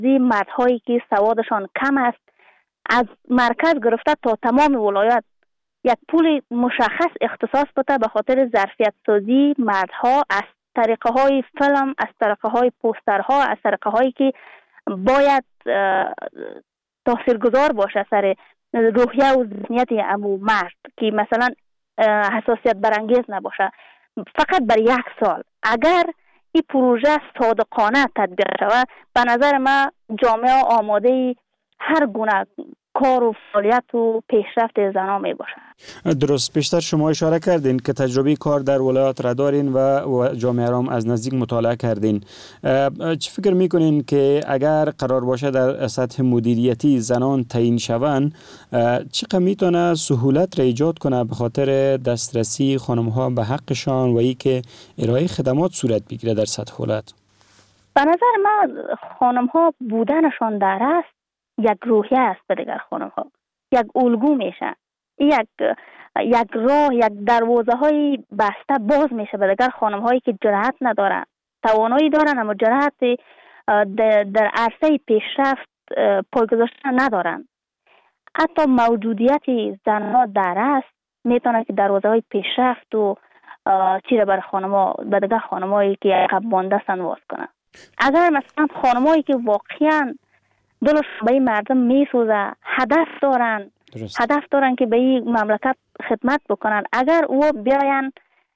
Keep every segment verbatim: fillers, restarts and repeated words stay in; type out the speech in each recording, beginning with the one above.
این مردهایی که سوادشان کم است از مرکز گرفته تا تمام ولایت یک پول مشخص اختصاص بده به خاطر ظرفیت سازی مردها از طریقه های فیلم، از طریقه های پوسترها، از طریقه هایی که باید تاثیرگذار باشه سر روحیه و ذهنیت امو مرد که مثلا حساسیت برانگیز نباشه. فقط بر یک سال اگر این پروژه صادقانه تطبیق شود به نظر من جامعه آماده هر گونه کار و فعالیت و پیشرفت زنان می باشه. درست. بیشتر شما اشاره کردین که تجربه کار در ولایات را دارین و جامعه را از نزدیک مطالعه کردین. چه فکر میکنین که اگر قرار باشه در سطح مدیریتی زنان تعیین شوند چقدر میتونه سهولت را ایجاد کنه به خاطر دسترسی خانم ها به حقشان و ای که ارائه خدمات صورت بگیره در سطح ولایت؟ به نظر من خانم ها بودنشان در است یک روحیه است به دیگر خانم ها، یک الگو میشه، یک یک راه، یک دروازه های بسته باز میشه به دیگر خانم هایی که جرأت ندارن، توانایی دارن اما جرأت در عرصه پیشرفت پای گذاشتن ندارن. حتی موجودیت زنها در است میتونه که دروازه های پیشرفت و چیره بر خانم ها به دیگر خانم هایی که عقب مانده سن واز کنن. اگر مثلا خانم هایی که واقعا دلش به این مردم میسوزه، هدف دارن درست. هدف دارن که به این مملکت خدمت بکنن، اگر او بیاین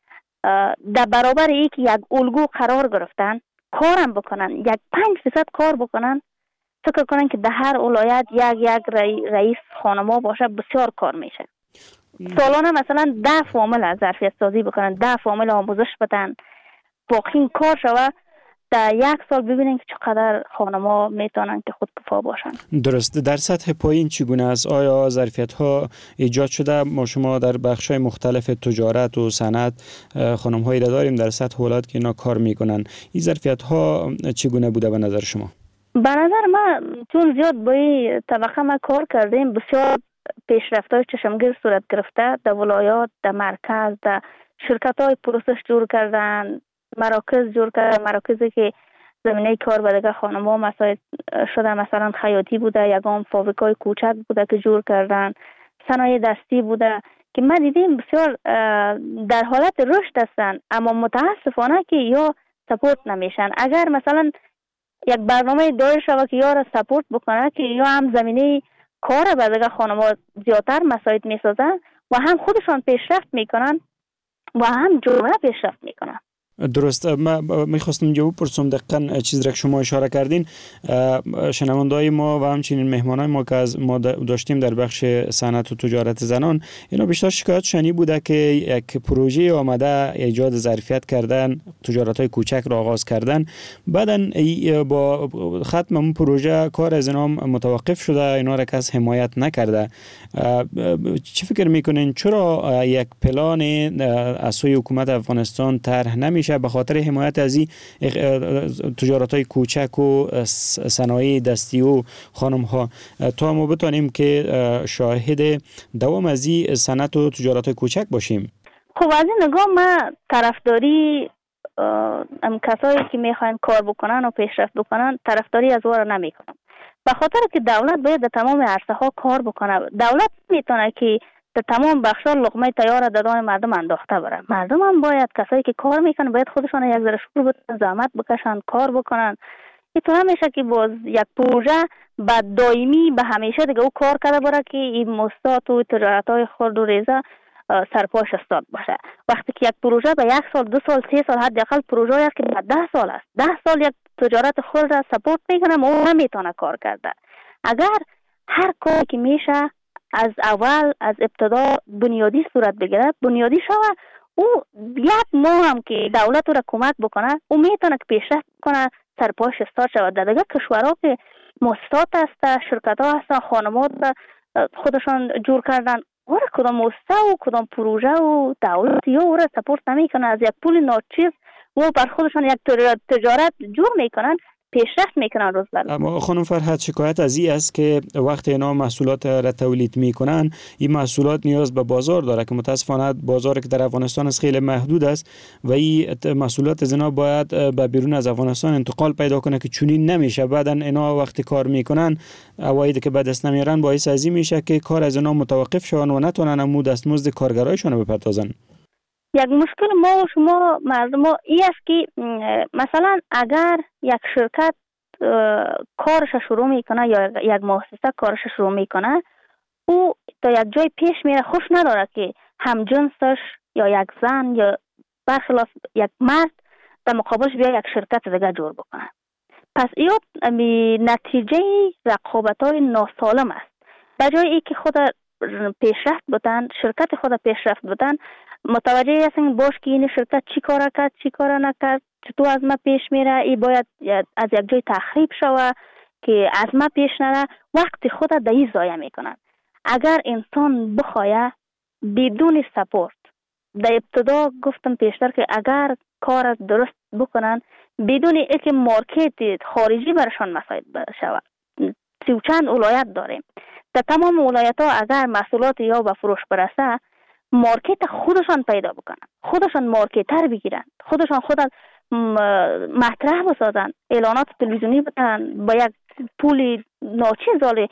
در برابر ای که یک الگو قرار گرفتن کارم بکنن، یک پنج فیصد کار بکنن، فکر کنن که در هر ولایت یک یک رئیس خانما باشه بسیار کار میشه. سالانه مثلا ده فامیل از ظرفیت سازی بکنن، ده فامیل آموزش بدن، واقعا کار شوه در یک سال ببینیم که چقدر خانم‌ها میتونن که خودکفا باشن. درست. در سطح پایین چگونه است؟ آیا ظرفیت‌ها ایجاد شده؟ ما شما در بخش‌های مختلف تجارت و صنعت خانم‌هایی را داریم در سطح ولایت که اینا کار میکنن. این ظرفیت‌ها چگونه بوده به نظر شما؟ به نظر من چون زیاد با این طبقه ما کار کردیم بسیار پیشرفت‌های چشمگیر صورت گرفته در ولایات، در مرکز، در شرکت‌های پروسس جور کردن، مراکز جور کردن، مراکزی که زمینه کار به دیگر خانم‌ها مساعد شده، مثلا خیاطی بوده، یگام فابریکای کوچک بوده که جور کردن، صنایع دستی بوده که ما دیدیم بسیار در حالت رشد هستن اما متاسفانه که یا سپورت نمیشن. اگر مثلا یک برنامه دایر شود که یا را سپورت بکنه که یا هم زمینه کار به دیگر خانم‌ها زیادتر مساعد میسازن و هم خودشان پیشرفت میکنن و هم جامعه پیشرفت میکنن. درست. من میخواستم جواب پرسم دقیقاً چیزی را که شما اشاره کردین. شنونده‌های ما و همچنین مهمانای ما که از ما داشتیم در بخش صنعت و تجارت زنان، اینا بیشتر شکایت شنی بوده که یک پروژه آمده ایجاد ظرفیت کردن، تجارت‌های کوچک را آغاز کردن، بعداً با ختم اون پروژه کار از اینا متوقف شده، اینا را کس حمایت نکرده. چی فکر میکنین چرا یک پلان از سوی حکومت افغانستان طرح نمی به خاطر حمایت از این تجارت‌های کوچک و صنایع دستی و خانم‌ها تا ما بتانیم که شاهد دوام از این صنعت و تجارت‌های کوچک باشیم؟ خب از این نگاه ما طرفداری ام کسایی که میخواین کار بکنن و پیشرفت بکنن طرفداری از وارا نمیکنم، به خاطر که دولت باید در تمام عرصه ها کار بکنه. دولت میتونه که در تمام بخش‌ها لقمه تیار در دهان مردم انداخته بره. مردم هم باید، کسایی که کار میکنن باید خودشون یک ذره شور بدن، زحمت بکشن، کار بکنن. اینطور نمیشه که باز یک پروژه به دائمی به همیشه دیگه او کار کرده بره که این مستات و تجارت‌های خرد و ریزه سرپاش استاد باشه. وقتی که یک پروژه به یک سال، دو سال، سه سال، حداقل پروژه است که به ده سال است، ده سال یک تجارت خرد را سپورت میکنه و او نمیتونه کار کرده. اگر هر کاری که میشه از اول، از ابتدا بنیادی صورت بگیره، بنیادی شوه، او یک ماه هم که دولت را کمک بکنه او میتونه که پیشرفت کنه، سرپاش استاد شود. در دیگه کشورها که مؤسسات هست، شرکت ها هستن، خانمات خودشان جور کردن، او را کدام مؤسسه و کدام پروژه و دولت یا او را سپورت نمیکنه، از یک پول ناچیز و بر خودشان یک تجارت جور میکنن، پیشرفت میکنن روز بر روز. اما خانم فرحت، شکایت از این است که وقتی اینا محصولات را تولید میکنن، این محصولات نیاز به بازار داره که متاسفانه بازاری که در افغانستان است خیلی محدود است و این محصولات از اینا باید به بیرون از افغانستان انتقال پیدا کنه که چنین نمیشه. بعدن اینا وقتی کار میکنن، اوایدی که به دست نمیارن، باعث از این میشه که کار از اینا متوقف شون و نتونن امو دستمزد کارگرایشون بپردازن. یک مشکل ما و شما مردم این است که مثلا اگر یک شرکت کارش شروع میکنه یا یک مؤسسه کارش شروع میکنه، او تا یک جای پیش میره، خوش نداره که همجنسش یا یک زن یا برخلاف یک مرد در مقابلش بیا یک شرکت دیگه جور بکنه. پس این نتیجه رقابت‌های ناسالم است. به جای ای که خود پیشرفت بودن، شرکت خود پیشرفت بودن، متوجه هستن باش که این شرکت چی کار کرد، چی کار نکرد، چطور از ما پیش میره، ای باید از یک جای تخریب شوه که از ما پیش نره، وقت خود در این ضایع میکنن. اگر انسان بخواه بدون سپورت، در ابتدا گفتم پیشتر که اگر کار درست بکنن بدون اینکه مارکت خارجی برشان مساعد شود، سی و چند ولایت داریم، در تمام ولایت ها اگر محصولات یا به فروش برسه، مارکت خودشان پیدا بکنن، خودشان مارکتر بگیرن، خودشان خود مطرح بسازن، اعلانات تلویزیونی بدن، با یک پول ناچیز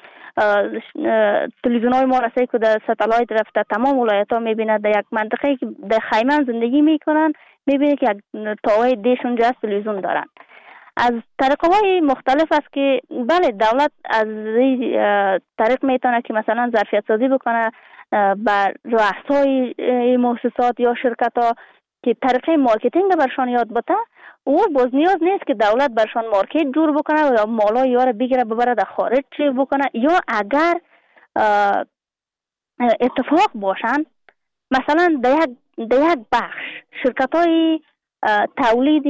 تلویزیون های ما رسه که در ستالایت رفته تمام ولایت ها میبینه، در یک منطقه که در خیمه زندگی میکنن میبینه که یک تاوای دیش اونجا تلویزیون دارن. از طریقه های مختلف است که بله دولت از طریق میتونه که مثلا ظرفیت سازی بکنه بر رؤسای مؤسسات یا شرکت ها که طریقه مارکتینگ برشان یاد بده، او باز نیاز نیست که دولت برشان مارکت جور بکنه یا مالا یا رو بگیره ببره در خارج بکنه. یا اگر اتفاق باشن مثلا در یک در یک بخش شرکت های تولید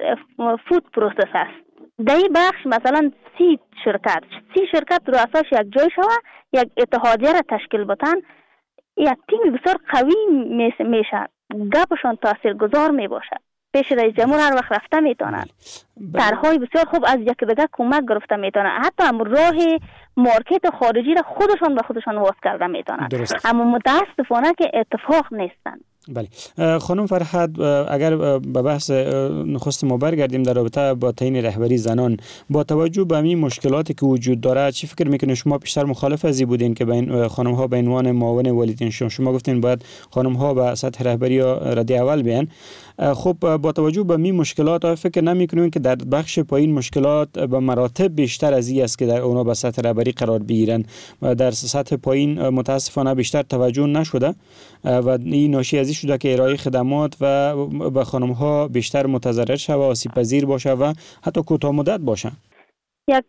فود پروسس است، در این بخش مثلا سی شرکت سی شرکت رؤساش یک جای شوه، یک اتحادیه را تشکیل بتن، یک تیم بسیار قوی میشه، گپشان تاثیرگذار میباشد، پیش رئیس جمهور هر وقت رفته میتونن، طرحهای بسیار خوب از یک دیگه کمک گرفته میتونن، حتی هم راه مارکت خارجی را خودشان به خودشان واس کرده میتونن. اما متاسفانه که اتفاق نیستن. بله خانم فرحت، اگر به بحث نخست ما برگردیم در رابطه با تعیین رهبری زنان، با توجه به این مشکلاتی که وجود داره، چی فکر میکنید؟ شما بیشتر مخالف از این بودین که بین خانم ها به عنوان معاون والدین شما شما گفتین باید خانم ها به سطح رهبری یا ردی اول بیان. خب با توجه به این مشکلات فکر نمیکنید که در بخش پایین مشکلات به مراتب بیشتر از این است که در اونا به سطح رهبری قرار بگیرن؟ در سطح پایین متاسفانه بیشتر توجه نشده و این ناشی از این شده که ارائه خدمات و به خانم ها بیشتر متضرر شوه، آسیب پذیر باشه و حتی کوتاه مدت باشه. یک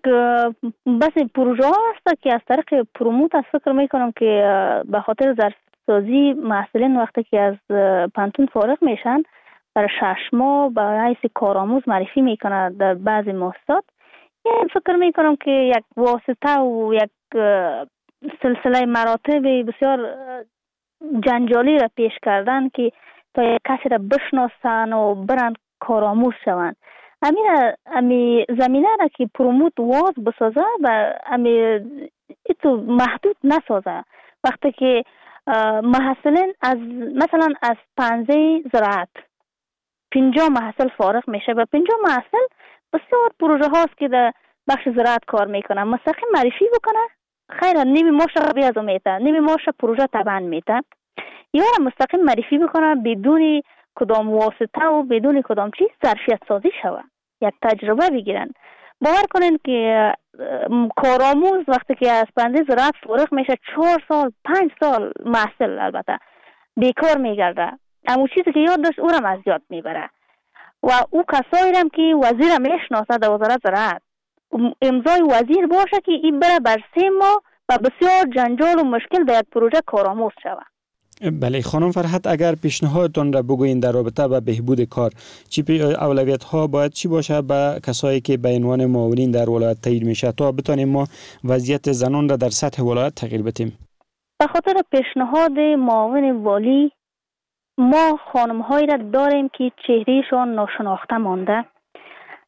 بس پروژه است که از طریق پروموت از فکر میکنم که به خاطر ظرف‌سازی محصلین وقتی که از پانتون فارغ میشن برای شش ماه به حیث کارآموز معرفی میکنه در بعضی مؤسسات. یعنی فکر میکنم که یک واسطه و یک سلسله مراتب بسیار جنجالی را پیش کردن که تا یک کسی را بشناسن و برن کارآموز شوند. امیر امی زمینه را که پروموت واز بسازه و امی ایتو محدود نسازه. وقتی که محصلین از مثلا از پنزه زراعت پنجاه محصل فارغ میشه و پنجاه محصل بسیار پروژه هاست که در بخش زراعت کار میکنه، مستقیم معرفی بکنه، خیلی نیمی ماشه بیازو میته، نیمی ماشه پروژه تبن میته، یا مستقیم معرفی بکنه بدون کدام واسطه و بدون کدام چیز ظرفیت سازی شوه، یک تجربه بگیرن. باور کنین که کارآموز وقتی که از پنجه زراعت فارغ میشه چهار سال پنج سال محصل البته بیکار میگرده، اما چیزی که یاد داشت او را از یاد میبره و او کسایی هم که وزیر میشناسه در وزارت زراعت امضای وزیر باشه که این بره بر سه ماه و بسیار جنجال و مشکل در یک پروژه کارآموز شود. بله خانم فرحت، اگر پیشنهادتان را بگوین در رابطه با بهبود کار، چی اولویت ها باید چی باشه به کسایی که به عنوان معاونین در ولایت تعیین میشه تا بتونیم ما وضعیت زنان را در سطح ولایت تغییر بدیم؟ به خاطر پیشنهاد معاون والی ما خانم هایی را داریم که چهرهشان ناشناخته مانده.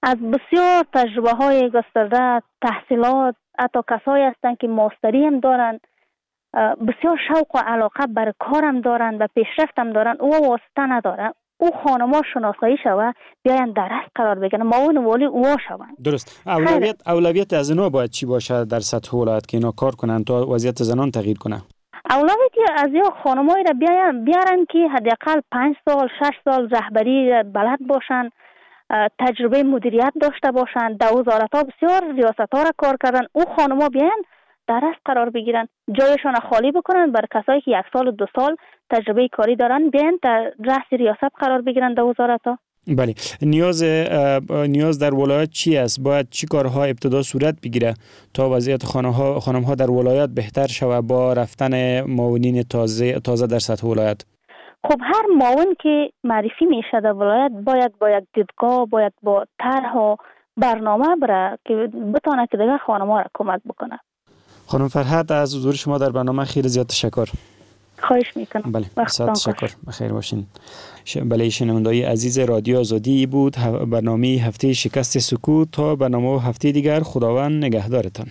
از بسیار تجربه های گسترده، تحصیلات، حتی کسایی هستند که ماستری هم دارن، بسیار شوق و علاقه بر کارم دارن و پیشرفت هم دارن، او واسطه ندارن. او خانم‌ها شناسایی شوه بیاین در اصل قرار بگیرن، معاون والی او شوند. درست. اولویت اولویت از اینا باید چی باشه در سطح ولایت که اینا کار کنن تا وضعیت زنان تغییر کنه؟ اولویت از یا خانمایی را بیاین بیارن که حداقل پنج سال شش سال رهبری بلد باشن، تجربه مدیریت داشته باشن، در وزارت‌ها بسیار ریاست‌ها را کار کردن. او خانم‌ها بیاین در اصل قرار بگیرن، جایشان خالی بکنن بر کسایی که یک سال و دو سال تجربه کاری دارن، بیاین در رأس ریاست قرار بگیرن در وزارت‌ها. بله. نیاز نیاز در ولایت چی است؟ باید چی کارها ابتدا صورت بگیره تا وضعیت خانم‌ها خانم‌ها در ولایت بهتر شود با رفتن معاونین تازه تازه در سطح ولایت؟ خب هر معاون که معرفی میشه در ولایت باید با یک دیدگاه، باید با طرح و برنامه بره که بتونه که دیگه خانم‌ها را کمک بکنه. خانم فرحت از حضور شما در برنامه خیلی زیاد تشکر. خواهش میکنم. بله، بسیار تشکر. بخیر باشین. ش... بله، شنونده‌های عزیز رادیو آزادی بود برنامه هفته شکست سکوت. تا برنامه هفته دیگر خداوند نگهدارتان.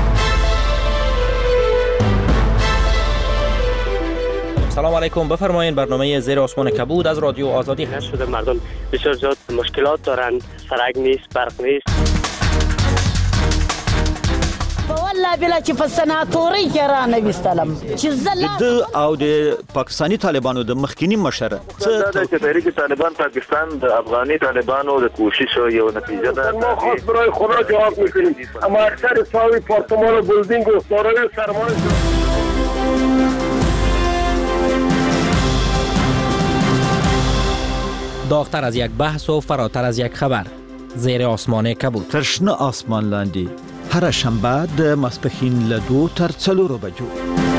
سلام علیکم. بفرمایید. برنامه زیر آسمان کبود از رادیو آزادی هست. شده مردم بسیار زیاد مشکلات دارن، سرک نیست، برق نیست. والله بلا چې په سناتوري کې را نه وستلم چې زلا د او د پاکستاني طالبانو د مخکینی مشر څه د تحریک طالبان پاکستان د افغاني طالبانو د کوشش یو نتیجه ده. ما خاص برای خدا جواب میکنیم، اما اکثر ساوی پارتمان و بلدینگ و دارای سرمایه داغتر از یک بحث و فراتر از یک خبر. زیر آسمان کبود. ترشنه آسمان لاندی هر شنبه د ماسپښین له دوه تر څلورو بجو